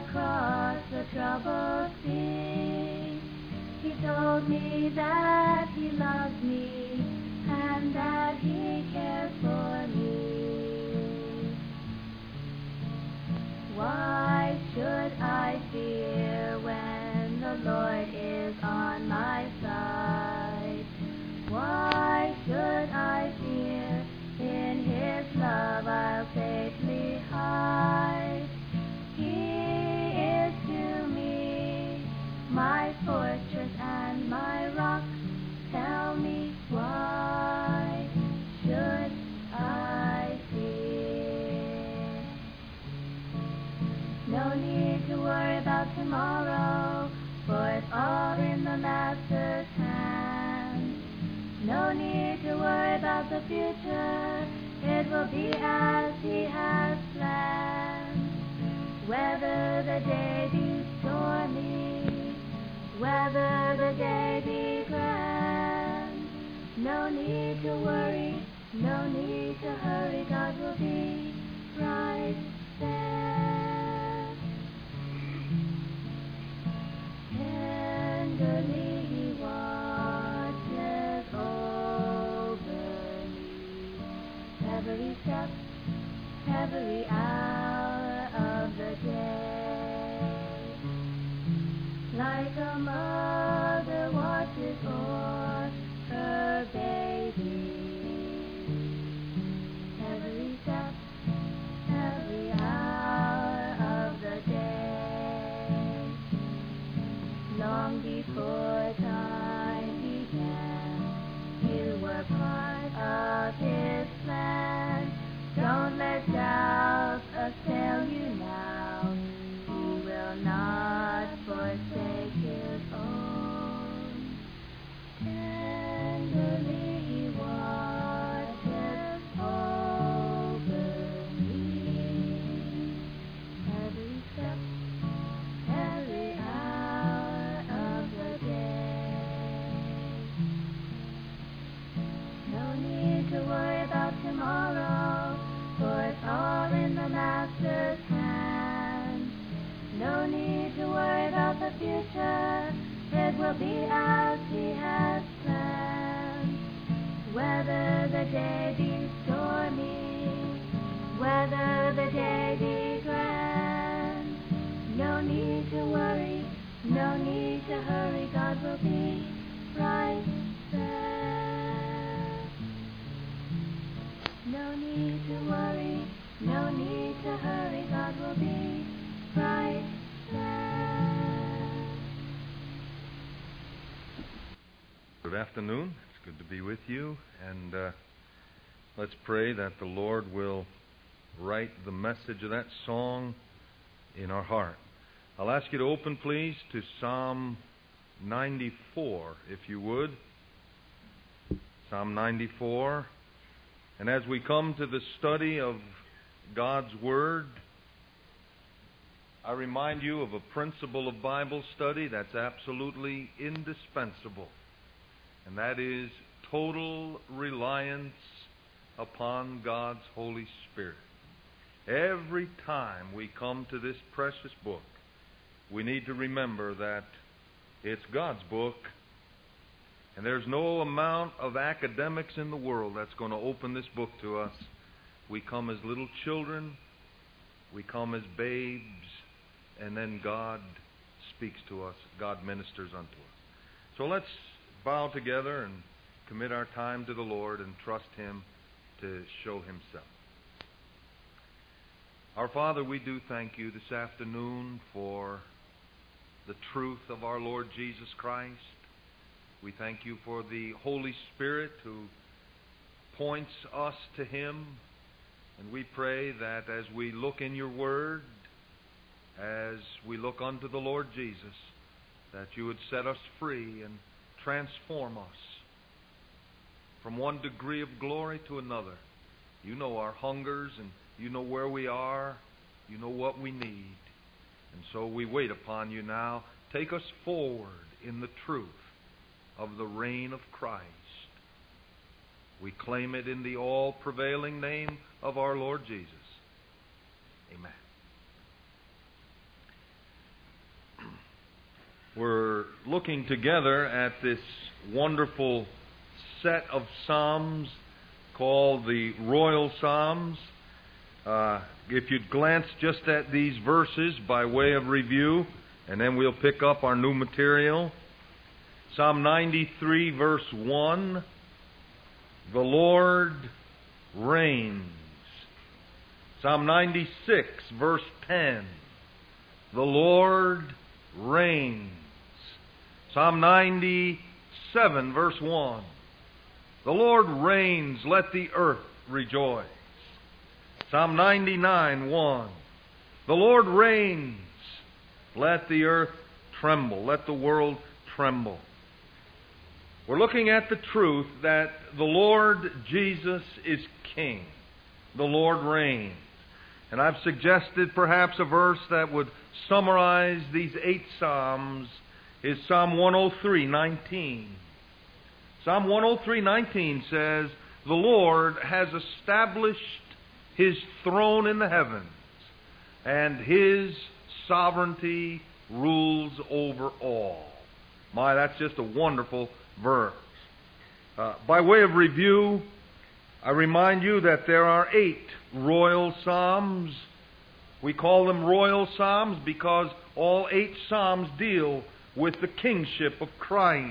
across the troubled sea. He told me that He loves me and that He cares for me. Why should I fear when the Lord is on my side? Why should I fear? In His love I'll safely hide. He is to me my fortress and my rock. Tell me, why should I fear? No need to worry about tomorrow, for it's all in the Master's hands. No need to worry about the future, it will be as He has planned. Whether the day be stormy, whether the day be grand, no need to worry, no need to hurry, God will be right there. Tenderly He watches over me, every step, every hour of the day. Like a mother watches o'er her baby, every step, every hour of the day. Long before time began, you were part of His plan. Don't let doubt assail you now. He will not forsake His own. Tenderly He watches over me, every step, every hour of the day. No need to worry about tomorrow, for it's all in the Master's hands. No need to worry about the future, it will be as He has planned. Whether the day be stormy, whether the day be grand, no need to worry, no need to hurry, God will be right there. No need to worry, no need to hurry, God will be right there. Good afternoon. It's good to be with you. And let's pray that the Lord will write the message of that song in our heart. I'll ask you to open, please, to Psalm 94, if you would. Psalm 94. And as we come to the study of God's Word, I remind you of a principle of Bible study that's absolutely indispensable, and that is total reliance upon God's Holy Spirit. Every time we come to this precious book, we need to remember that it's God's book, and there's no amount of academics in the world that's going to open this book to us. We come as little children, we come as babes, and then God speaks to us, God ministers unto us. So let's bow together and commit our time to the Lord and trust Him to show Himself. Our Father, we do thank You this afternoon for the truth of our Lord Jesus Christ. We thank You for the Holy Spirit who points us to Him. And we pray that as we look in Your Word, as we look unto the Lord Jesus, that You would set us free and transform us from one degree of glory to another. You know our hungers, and You know where we are. You know what we need. And so we wait upon You now. Take us forward in the truth of the reign of Christ. We claim it in the all-prevailing name of our Lord Jesus. Amen. looking together at this wonderful set of Psalms called the Royal Psalms. If you'd glance just at these verses by way of review, and then we'll pick up our new material. Psalm 93, verse 1, the Lord reigns. Psalm 96, verse 10, the Lord reigns. Psalm 97, verse 1, the Lord reigns, let the earth rejoice. Psalm 99, 1, the Lord reigns, let the earth tremble, let the world tremble. We're looking at the truth that the Lord Jesus is King. The Lord reigns. And I've suggested perhaps a verse that would summarize these 8 Psalms is Psalm 103:19. Psalm 103:19 says, the Lord has established His throne in the heavens, and His sovereignty rules over all. My, that's just a wonderful verse. By way of review, I remind you that there are 8 royal psalms. We call them royal psalms because all 8 psalms deal with the kingship of Christ.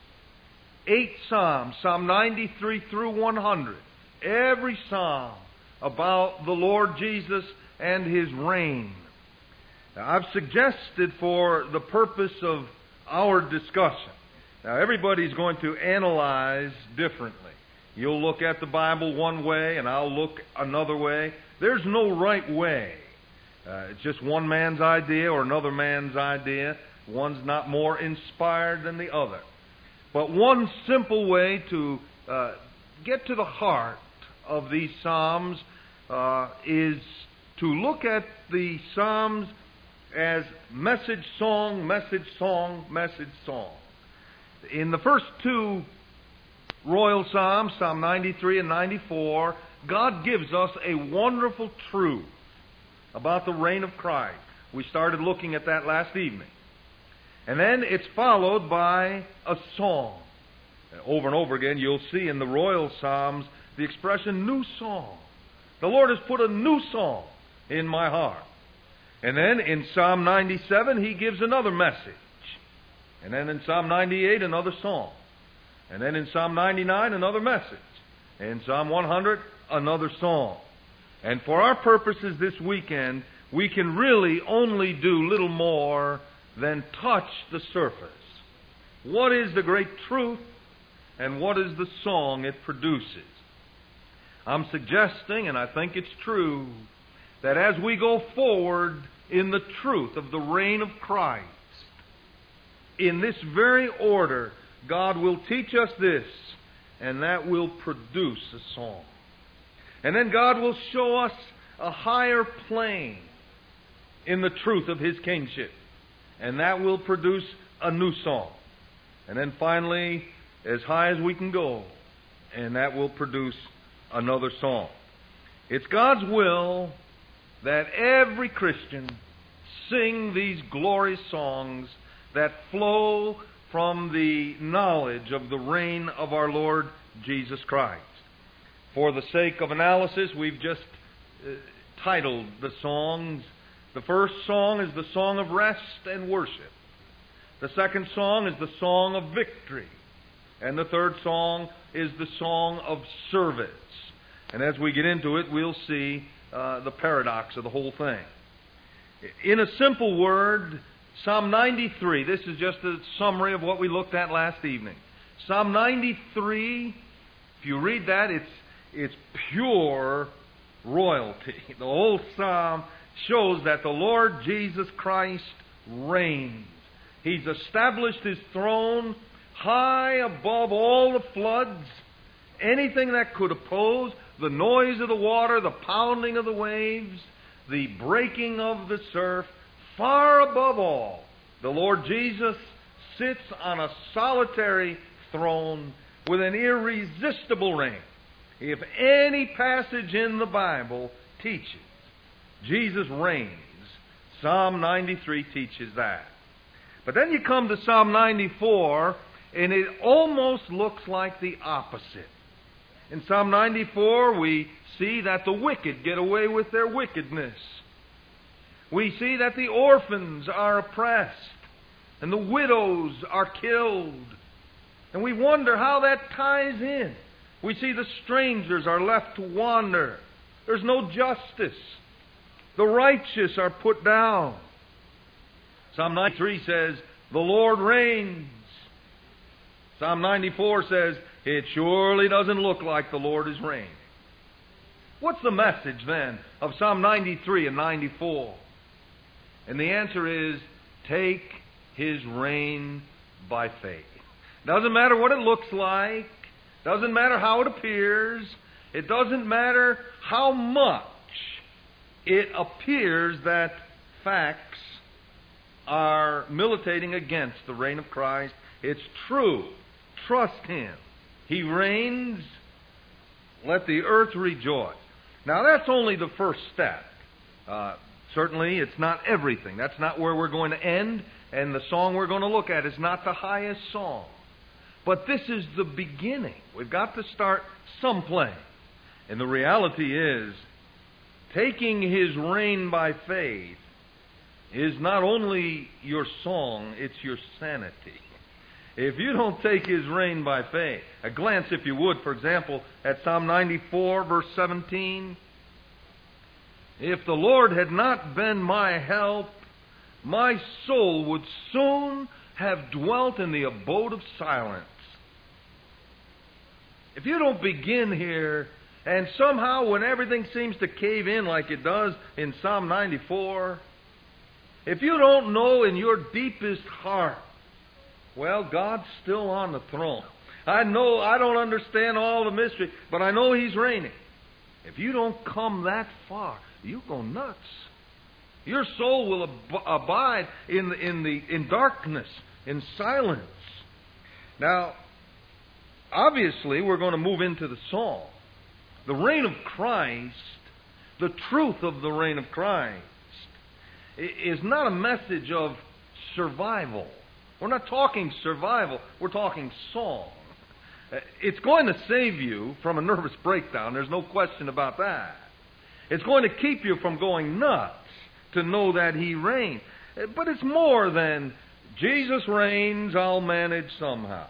8 psalms, Psalm 93 through 100. Every psalm about the Lord Jesus and His reign. Now, I've suggested for the purpose of our discussion. Now, everybody's going to analyze differently. You'll look at the Bible one way, and I'll look another way. There's no right way. It's just one man's idea or another man's idea. One's not more inspired than the other. But one simple way to get to the heart of these Psalms is to look at the Psalms as message song, message song, message song. In the first 2 royal Psalms, Psalm 93 and 94, God gives us a wonderful truth about the reign of Christ. We started looking at that last evening. And then it's followed by a song. Over and over again, you'll see in the royal Psalms the expression new song. The Lord has put a new song in my heart. And then in Psalm 97, He gives another message. And then in Psalm 98, another song. And then in Psalm 99, another message. And in Psalm 100, another song. And for our purposes this weekend, we can really only do little more than touch the surface. What is the great truth, and what is the song it produces? I'm suggesting, and I think it's true, that as we go forward in the truth of the reign of Christ, in this very order, God will teach us this, and that will produce a song. And then God will show us a higher plane in the truth of His kingship, and that will produce a new song. And then finally, as high as we can go, and that will produce another song. It's God's will that every Christian sing these glorious songs that flow from the knowledge of the reign of our Lord Jesus Christ. For the sake of analysis, we've just titled the songs. The first song is the song of rest and worship. The second song is the song of victory. And the third song is the song of service. And as we get into it, we'll see the paradox of the whole thing. In a simple word, Psalm 93, this is just a summary of what we looked at last evening. Psalm 93, if you read that, it's pure royalty. The whole psalm shows that the Lord Jesus Christ reigns. He's established His throne high above all the floods, anything that could oppose, the noise of the water, the pounding of the waves, the breaking of the surf, far above all. The Lord Jesus sits on a solitary throne with an irresistible reign. If any passage in the Bible teaches Jesus reigns, Psalm 93 teaches that. But then you come to Psalm 94, and it almost looks like the opposite. In Psalm 94, we see that the wicked get away with their wickedness. We see that the orphans are oppressed, and the widows are killed. And we wonder how that ties in. We see the strangers are left to wander. There's no justice. The righteous are put down. Psalm 93 says, the Lord reigns. Psalm 94 says, it surely doesn't look like the Lord is reigning. What's the message then of Psalm 93 and 94? And the answer is, take His reign by faith. Doesn't matter what it looks like. Doesn't matter how it appears. It doesn't matter how much it appears that facts are militating against the reign of Christ. It's true. Trust Him. He reigns. Let the earth rejoice. Now that's only the first step. Certainly it's not everything. That's not where we're going to end. And the song we're going to look at is not the highest song. But this is the beginning. We've got to start someplace. And the reality is, taking His reign by faith is not only your song, it's your sanity. If you don't take His reign by faith, a glance, if you would, for example, at Psalm 94, verse 17. If the Lord had not been my help, my soul would soon have dwelt in the abode of silence. If you don't begin here, and somehow when everything seems to cave in like it does in Psalm 94, if you don't know in your deepest heart, well, God's still on the throne. I know I don't understand all the mystery, but I know He's reigning. If you don't come that far, you go nuts. Your soul will abide in darkness, in silence. Now, obviously, we're going to move into the song. The reign of Christ, the truth of the reign of Christ, is not a message of survival. We're not talking survival. We're talking song. It's going to save you from a nervous breakdown. There's no question about that. It's going to keep you from going nuts to know that He reigns. But it's more than Jesus reigns, I'll manage somehow.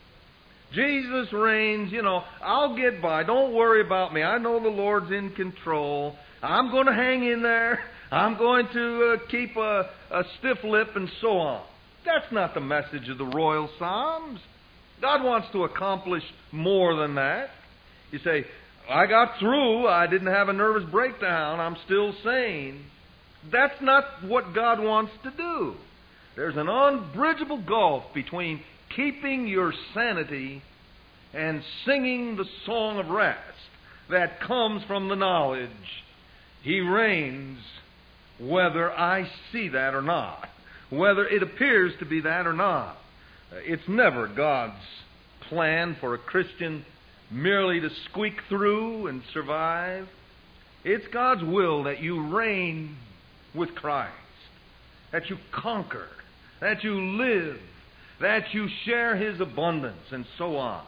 Jesus reigns, I'll get by. Don't worry about me. I know the Lord's in control. I'm going to hang in there. I'm going to keep a stiff lip and so on. That's not the message of the Royal Psalms. God wants to accomplish more than that. You say, I got through. I didn't have a nervous breakdown. I'm still sane. That's not what God wants to do. There's an unbridgeable gulf between keeping your sanity and singing the song of rest that comes from the knowledge He reigns, whether I see that or not, whether it appears to be that or not. It's never God's plan for a Christian merely to squeak through and survive. It's God's will that you reign with Christ, that you conquer, that you live, that you share His abundance, and so on.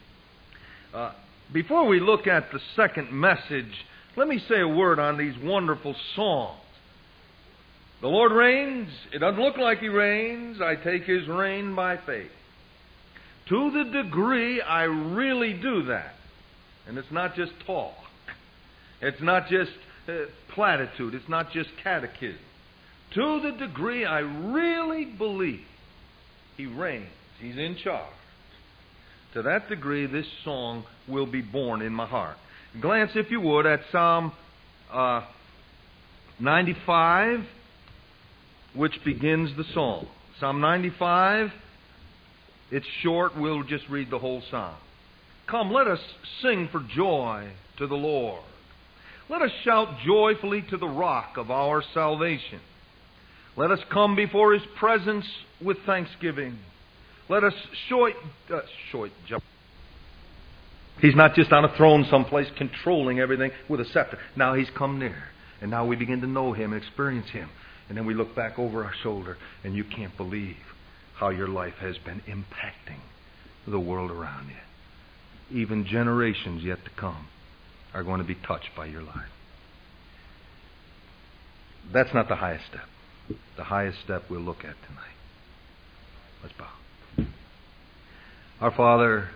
Before we look at the second message, let me say a word on these wonderful songs. The Lord reigns. It doesn't look like He reigns. I take His reign by faith. To the degree I really do that, and it's not just talk, it's not just platitude, it's not just catechism. To the degree I really believe He reigns, He's in charge, to that degree this song will be born in my heart. Glance, if you would, at Psalm 95, which begins the song. Psalm 95, it's short. We'll just read the whole psalm. Come, let us sing for joy to the Lord. Let us shout joyfully to the rock of our salvation. Let us come before His presence with thanksgiving. Let us He's not just on a throne someplace controlling everything with a scepter. Now He's come near. And now we begin to know Him and experience Him. And then we look back over our shoulder and you can't believe how your life has been impacting the world around you. Even generations yet to come are going to be touched by your life. That's not the highest step. The highest step we'll look at tonight. Let's bow. Our Father,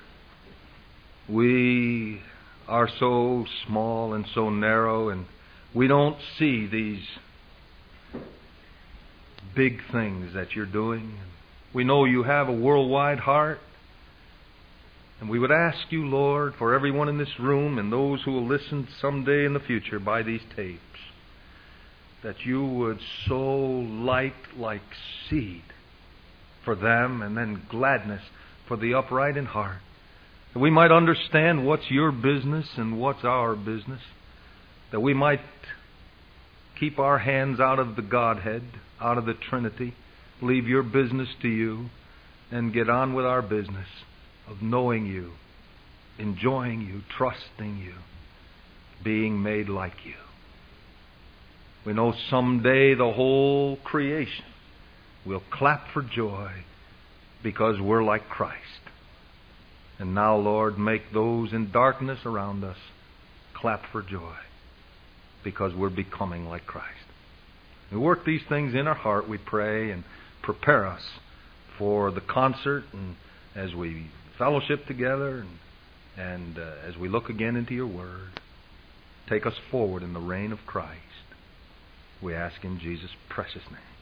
we are so small and so narrow, and we don't see these big things that you're doing. We know you have a worldwide heart. And we would ask you, Lord, for everyone in this room and those who will listen someday in the future by these tapes, that you would sow light like seed for them, and then gladness for the upright in heart. That we might understand what's your business and what's our business. That we might keep our hands out of the Godhead, out of the Trinity, leave your business to you, and get on with our business of knowing you, enjoying you, trusting you, being made like you. We know someday the whole creation will clap for joy because we're like Christ. And now, Lord, make those in darkness around us clap for joy because we're becoming like Christ. We work these things in our heart, we pray, and prepare us for the concert, and as we fellowship together, and as we look again into your word, take us forward in the reign of Christ. We ask in Jesus' precious name.